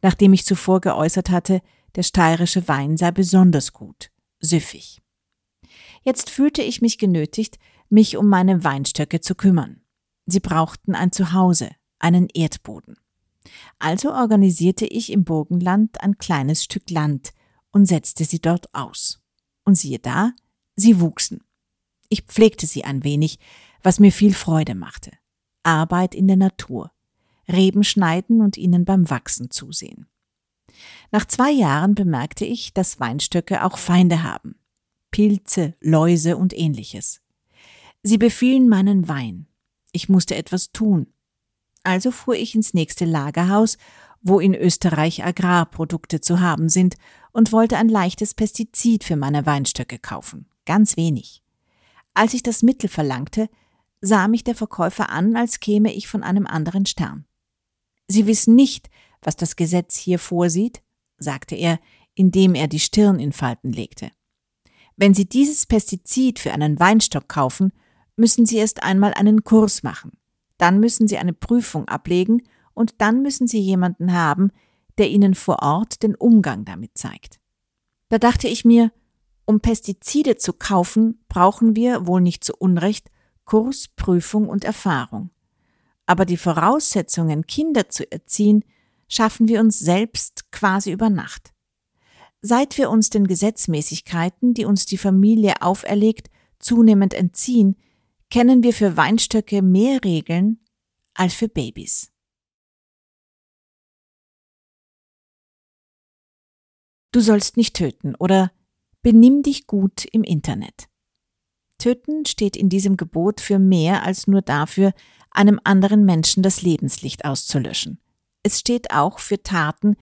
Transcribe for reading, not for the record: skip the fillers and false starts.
nachdem ich zuvor geäußert hatte, der steirische Wein sei besonders gut, süffig. Jetzt fühlte ich mich genötigt, mich um meine Weinstöcke zu kümmern. Sie brauchten ein Zuhause, einen Erdboden. Also organisierte ich im Burgenland ein kleines Stück Land und setzte sie dort aus. Und siehe da, sie wuchsen. Ich pflegte sie ein wenig, was mir viel Freude machte. Arbeit in der Natur, Reben schneiden und ihnen beim Wachsen zusehen. Nach 2 Jahren bemerkte ich, dass Weinstöcke auch Feinde haben. Pilze, Läuse und ähnliches. Sie befielen meinen Wein. Ich musste etwas tun. Also fuhr ich ins nächste Lagerhaus, wo in Österreich Agrarprodukte zu haben sind, und wollte ein leichtes Pestizid für meine Weinstöcke kaufen. Ganz wenig. Als ich das Mittel verlangte, sah mich der Verkäufer an, als käme ich von einem anderen Stern. »Sie wissen nicht, was das Gesetz hier vorsieht«, sagte er, indem er die Stirn in Falten legte. »Wenn Sie dieses Pestizid für einen Weinstock kaufen, müssen Sie erst einmal einen Kurs machen. Dann müssen Sie eine Prüfung ablegen und dann müssen Sie jemanden haben, der Ihnen vor Ort den Umgang damit zeigt.« Da dachte ich mir, um Pestizide zu kaufen, brauchen wir, wohl nicht zu Unrecht, Kurs, Prüfung und Erfahrung. Aber die Voraussetzungen, Kinder zu erziehen, schaffen wir uns selbst quasi über Nacht. Seit wir uns den Gesetzmäßigkeiten, die uns die Familie auferlegt, zunehmend entziehen, kennen wir für Weinstöcke mehr Regeln als für Babys. Du sollst nicht töten oder benimm dich gut im Internet. Töten steht in diesem Gebot für mehr als nur dafür, einem anderen Menschen das Lebenslicht auszulöschen. Es steht auch für Taten,